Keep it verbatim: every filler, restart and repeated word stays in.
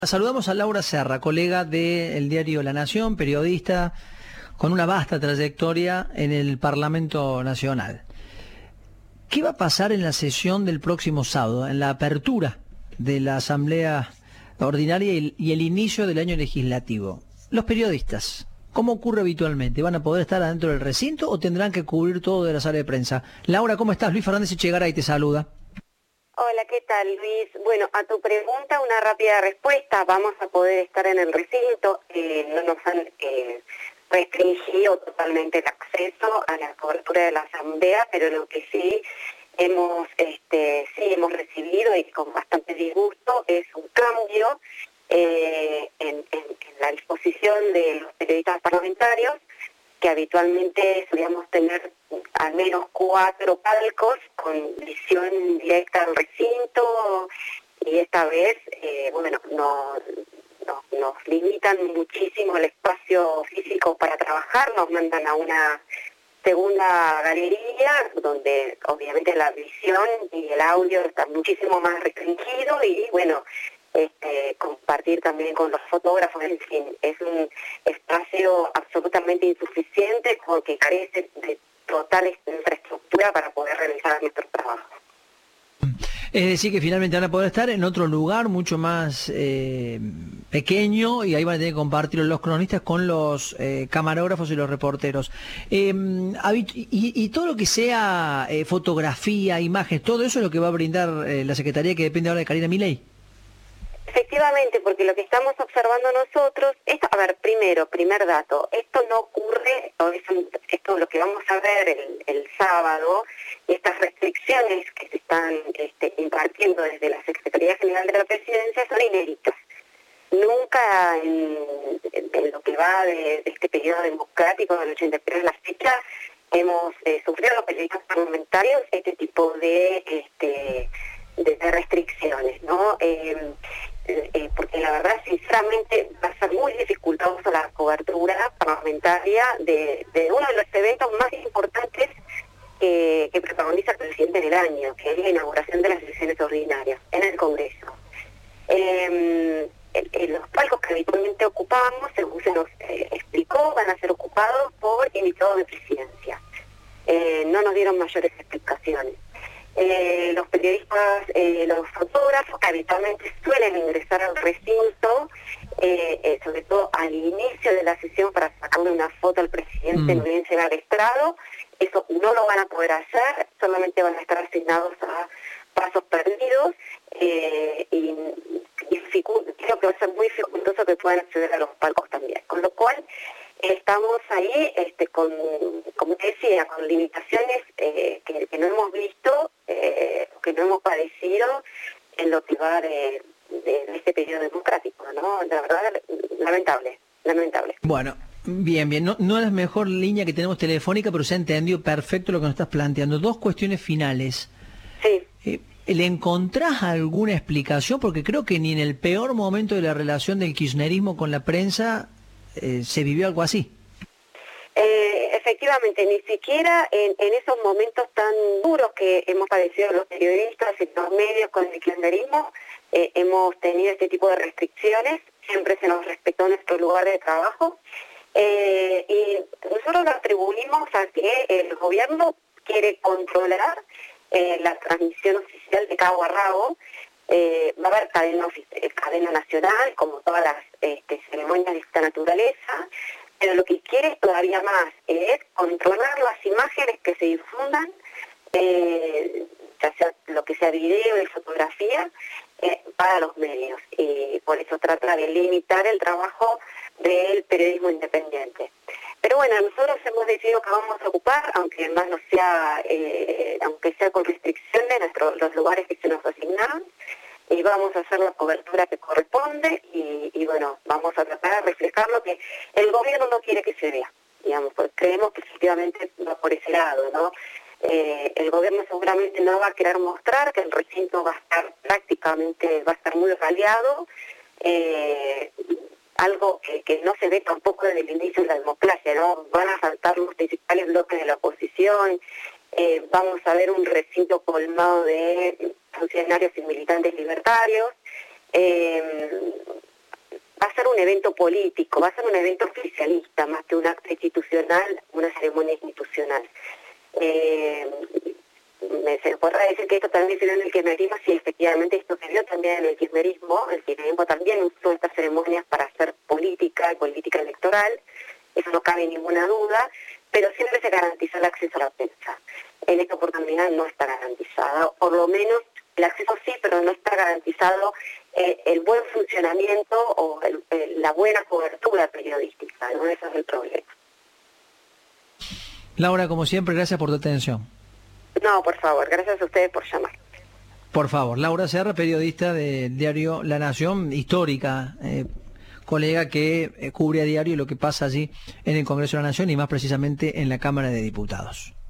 Saludamos a Laura Serra, colega del diario La Nación, periodista con una vasta trayectoria en el Parlamento Nacional. ¿Qué va a pasar en la sesión del próximo sábado, en la apertura de la Asamblea Ordinaria y el, y el inicio del año legislativo? Los periodistas, ¿cómo ocurre habitualmente? ¿Van a poder estar adentro del recinto o tendrán que cubrir todo de la sala de prensa? Laura, ¿cómo estás? Luis Fernández Echegaray te saluda. Hola, ¿qué tal, Luis? Bueno, a tu pregunta una rápida respuesta. Vamos a poder estar en el recinto. Eh, no nos han eh, restringido totalmente el acceso a la cobertura de la asamblea, pero lo que sí hemos, este, sí hemos recibido y con bastante disgusto es un cambio eh, en, en, en la disposición de los periodistas parlamentarios, que habitualmente solíamos tener al menos cuatro palcos con visión directa al recinto, y esta vez, eh, bueno, no, no, nos limitan muchísimo el espacio físico para trabajar, nos mandan a una segunda galería, donde obviamente la visión y el audio están muchísimo más restringido y bueno, Este, compartir también con los fotógrafos, en fin, es un espacio absolutamente insuficiente porque carece de total infraestructura para poder realizar nuestro trabajo. Es decir, que finalmente van a poder estar en otro lugar mucho más eh, pequeño y ahí van a tener que compartir los cronistas con los eh, camarógrafos y los reporteros. Eh, y, y todo lo que sea eh, fotografía, imágenes, todo eso es lo que va a brindar eh, la Secretaría, que depende ahora de Karina Milei. Efectivamente, porque lo que estamos observando nosotros, esto, a ver, primero, primer dato, esto no ocurre, esto lo que vamos a ver el, el sábado, estas restricciones que se están este, impartiendo desde la Secretaría General de la Presidencia son inéditas. Nunca en, en, en lo que va de, de este periodo democrático del ochenta y tres a la fecha, hemos eh, sufrido los periodistas parlamentarios este tipo de, este, de, de restricciones, ¿no? Eh, Eh, porque la verdad, sinceramente, va a ser muy dificultosa la cobertura parlamentaria de, de uno de los eventos más importantes que, que protagoniza el presidente en el año, que es la inauguración de las sesiones ordinarias en el Congreso. Eh, en, en los palcos que habitualmente ocupamos, según se nos eh, explicó, van a ser ocupados por invitados de presidencia. Eh, no nos dieron mayores explicaciones. Eh, los periodistas, eh, los fotógrafos que habitualmente suelen ingresar al recinto, eh, eh, sobre todo al inicio de la sesión para sacarle una foto al presidente, mm. no bien llegar al estrado, eso no lo van a poder hacer, solamente van a estar asignados a pasos perdidos, eh, y, y creo que va a ser muy dificultoso que puedan acceder a los palcos también, con lo cual estamos ahí este, con, como te decía, con limitaciones eh, que, que no hemos visto, eh, que no hemos padecido en lo que va de, de, de este periodo democrático, ¿no? La verdad, lamentable, lamentable. Bueno, bien, bien, no, no es la mejor línea que tenemos telefónica, pero se ha entendido perfecto lo que nos estás planteando. Dos cuestiones finales. Sí. Eh, ¿Le encontrás alguna explicación? Porque creo que ni en el peor momento de la relación del kirchnerismo con la prensa Eh, se vivió algo así. Eh, efectivamente, ni siquiera en, en esos momentos tan duros que hemos padecido los periodistas y los medios con el kirchnerismo, eh, hemos tenido este tipo de restricciones, siempre se nos respetó nuestro lugar de trabajo, eh, y nosotros lo atribuimos a que el gobierno quiere controlar eh, la transmisión oficial de cabo a rabo. Eh, va a haber cadena, cadena nacional, como todas las este, ceremonias de esta naturaleza, pero lo que quiere todavía más es controlar las imágenes que se difundan, eh, ya sea lo que sea video y fotografía, eh, para los medios. Y por eso trata de limitar el trabajo del periodismo independiente. Pero bueno, nosotros hemos decidido que vamos a ocupar, aunque más no sea, eh, aunque sea con restricciones, nuestro, los lugares que se nos asignaron, y vamos a hacer la cobertura que corresponde y, y bueno, vamos a tratar de reflejar lo que el gobierno no quiere que se vea, digamos, porque creemos que efectivamente va por ese lado, ¿no? Eh, el gobierno seguramente no va a querer mostrar que el recinto va a estar prácticamente, va a estar muy raleado, eh, algo que, que no se ve tampoco desde el inicio de la democracia, ¿no? Van a faltar los principales bloques de la oposición, eh, vamos a ver un recinto colmado de funcionarios y militantes libertarios, eh, evento político, va a ser un evento oficialista, más que un acto institucional, una ceremonia institucional. Eh, me se podrá decir que esto también se dio en el kirchnerismo, sí, efectivamente esto se dio también en el kirchnerismo, el kirchnerismo también usó estas ceremonias para hacer política y política electoral, eso no cabe ninguna duda, pero siempre se garantiza el acceso a la prensa. En esta oportunidad no está garantizada, por lo menos el acceso sí, pero no está garantizado eh, el buen funcionamiento o el, el, la buena cobertura periodística, ¿no? Ese es el problema. Laura, como siempre, gracias por tu atención. No, por favor, gracias a ustedes por llamar. Por favor, Laura Serra, periodista del diario La Nación, histórica, eh, colega que eh, cubre a diario lo que pasa allí en el Congreso de la Nación y más precisamente en la Cámara de Diputados.